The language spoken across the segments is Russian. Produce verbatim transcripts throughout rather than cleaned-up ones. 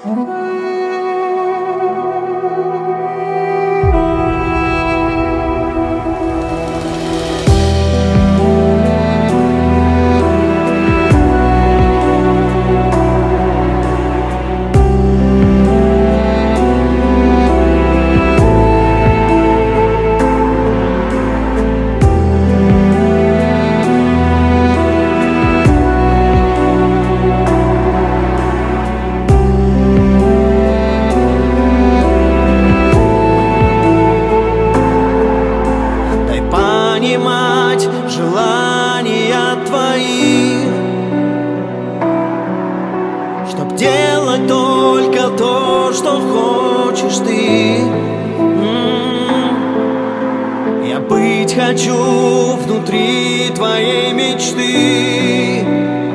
Желания твои, чтоб делать только то, что хочешь ты. М-м-м. Я быть хочу внутри твоей мечты.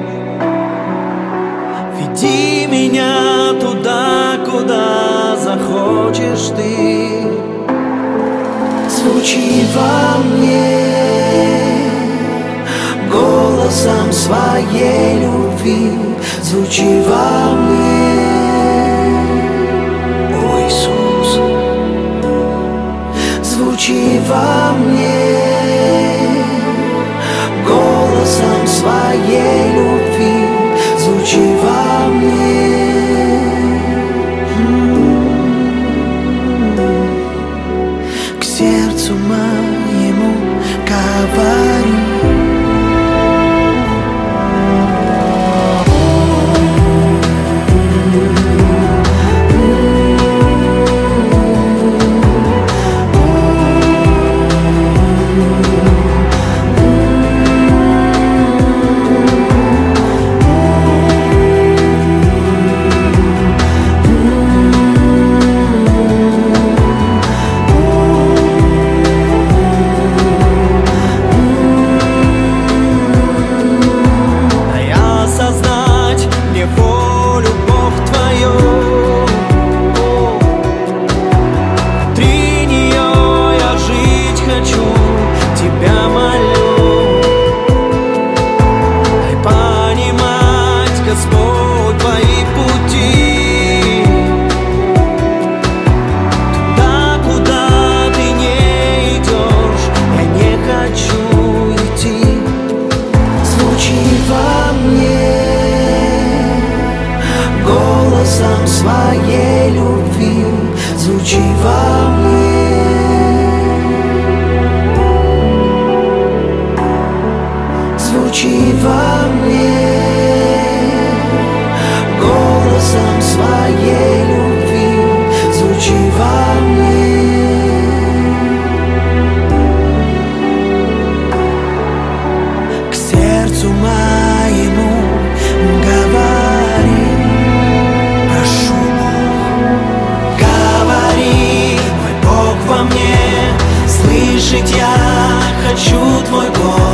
Веди меня туда, куда захочешь ты. Звучи во мне голосом своей любви, звучи во мне, о Иисус. Звучи во мне голосом своей любви, звучи во мне. К сердцу моему говори. Господь, твои пути, туда, куда ты не идешь, я не хочу идти. Звучи во мне голосом своей любви, звучи во мне, звучи во мне голосом своей любви, звучи во мне. К сердцу моему говори, прошу, Бог, говори, мой Бог во мне, слышать я хочу Твой голос.